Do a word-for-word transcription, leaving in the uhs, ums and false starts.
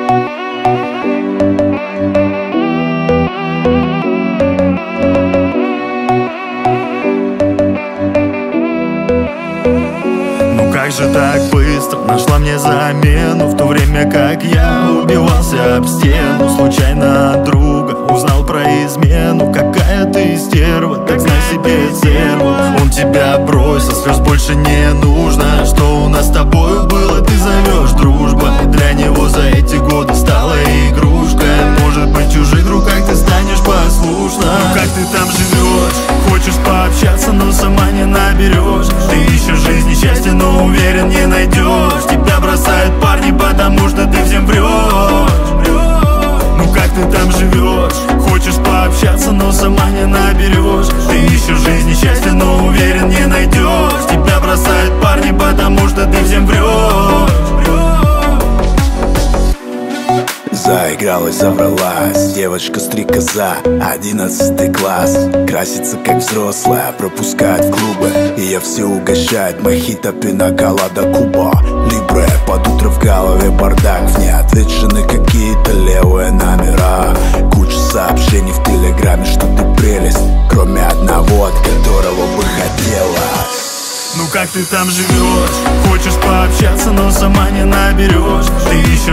Как же так быстро нашла мне замену, в то время как я убивался об стену. Случайно от друга узнал про измену. Какая ты стерва, так знай себе цену. Он тебя бросил, слез больше не нужно. Что у нас с тобою было, ты зовешь дружба. Для него за эти годы стала игрушкой. Может быть, чужих руках ты станешь послушна. Ну как ты там живешь? Хочешь пообщаться, но сама не наберешь. Ты ищешь жизни счастья, но уверен, не найдешь. Тебя бросают парни, потому что ты всем врешь. Ну как ты там живешь? Хочешь пообщаться, но сама не наберешь. Ты ищешь жизни счастья, но уверен, не найдешь. Тебя бросают парни, потому что ты всем врешь. Заигралась, завралась, девочка-стрекоза, одиннадцатый класс. Красится как взрослая, пропускает в клубы. Ее все угощает мохито, пина-колада, Куба Либре. Под утро в голове бардак, в ней отвечены какие-то левые номера. Куча сообщений в телеграме, что ты прелесть, кроме одного, от которого бы хотелось. Ну как ты там живешь? Хочешь пообщаться, но сама не наберешь. Ты ищешь